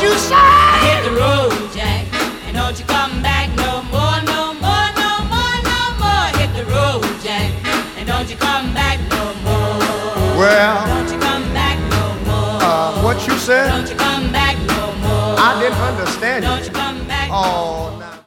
you say? Hit the road, Jack, and don't you come back no more, no more, no more, no more. Hit the road, Jack, and don't you come back no more. Well, don't you come back no more. What you said? Don't you come back no more. I didn't understand Don't you. you come back Oh, no more. now.